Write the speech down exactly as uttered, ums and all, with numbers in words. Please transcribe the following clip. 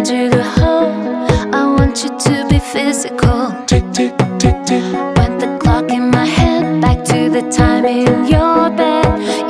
want you to hold, I want you to be physical. Tick, tick, tick, tick. Put the clock in my head, back to the time in your bed.